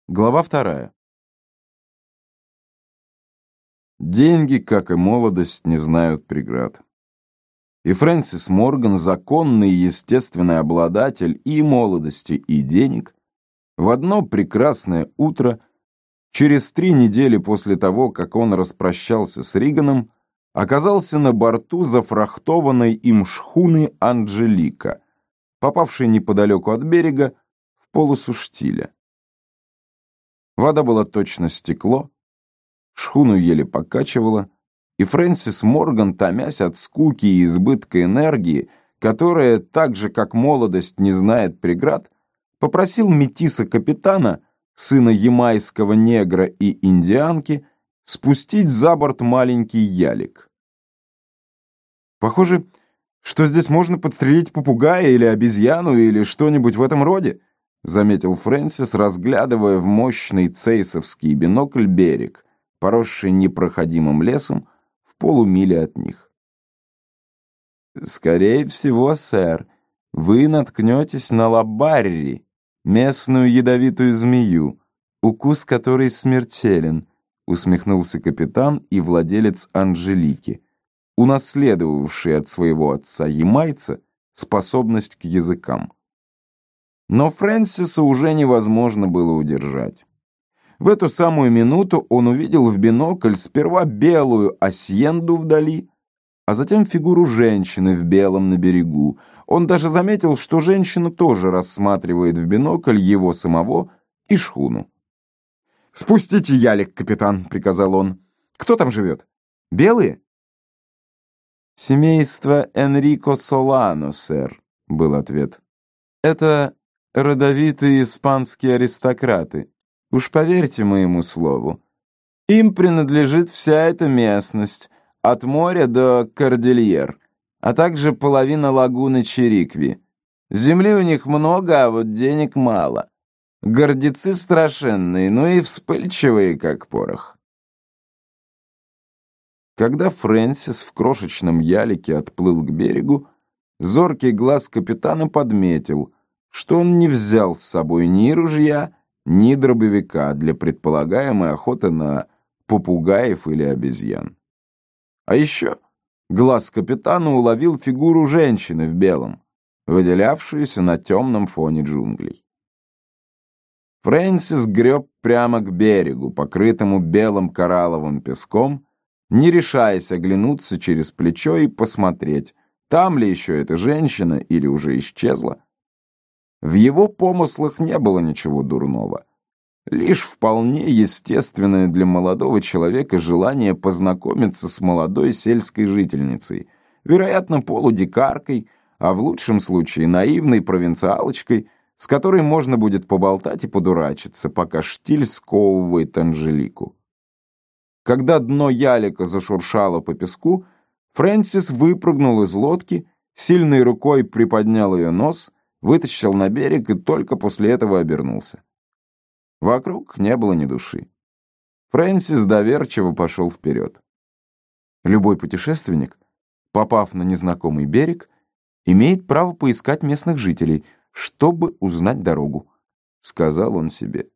Глава 2. Деньги, как и молодость, не знают преград. И Фрэнсис Морган, законный и естественный обладатель и молодости, и денег, в одно прекрасное утро, через 3 недели после того, как он распрощался с Риганом, оказался на борту зафрахтованной им шхуны «Анджелика», попавшей неподалеку от берега в полосу штиля. Вода была точно стекло, шхуну еле покачивало, и Фрэнсис Морган, томясь от скуки и избытка энергии, которая, так же как молодость, не знает преград, попросил метиса-капитана, сына ямайского негра и индианки, спустить за борт маленький ялик. «Похоже, что здесь можно подстрелить попугая или обезьяну или что-нибудь в этом роде», заметил Фрэнсис, разглядывая в мощный цейсовский бинокль берег, поросший непроходимым лесом в полумиле от них. «Скорее всего, сэр, вы наткнетесь на лабарри, местную ядовитую змею, укус которой смертелен», усмехнулся капитан и владелец «Анджелики», унаследовавший от своего отца-ямайца способность к языкам. Но Фрэнсиса уже невозможно было удержать. В эту самую минуту он увидел в бинокль сперва белую асьенду вдали, а затем фигуру женщины в белом на берегу. Он даже заметил, что женщина тоже рассматривает в бинокль его самого и шхуну. «Спустите ялик, капитан», — приказал он. «Кто там живет? Белые?» «Семейство Энрико Солано, сэр», — был ответ. «Это родовитые испанские аристократы. Уж поверьте моему слову. Им принадлежит вся эта местность, от моря до Кордильер, а также половина лагуны Чирикви. Земли у них много, а вот денег мало. Гордецы страшенные, но и вспыльчивые, как порох». Когда Фрэнсис в крошечном ялике отплыл к берегу, зоркий глаз капитана подметил, что он не взял с собой ни ружья, ни дробовика для предполагаемой охоты на попугаев или обезьян. А еще глаз капитана уловил фигуру женщины в белом, выделявшуюся на темном фоне джунглей. Фрэнсис греб прямо к берегу, покрытому белым коралловым песком, не решаясь оглянуться через плечо и посмотреть, там ли еще эта женщина или уже исчезла. В его помыслах не было ничего дурного. Лишь вполне естественное для молодого человека желание познакомиться с молодой сельской жительницей, вероятно, полудикаркой, а в лучшем случае наивной провинциалочкой, с которой можно будет поболтать и подурачиться, пока штиль сковывает Анджелику. Когда дно ялика зашуршало по песку, Фрэнсис выпрыгнул из лодки, сильной рукой приподнял ее нос, вытащил на берег и только после этого обернулся. Вокруг не было ни души. Фрэнсис доверчиво пошел вперед. Любой путешественник, попав на незнакомый берег, имеет право поискать местных жителей, чтобы узнать дорогу, сказал он себе.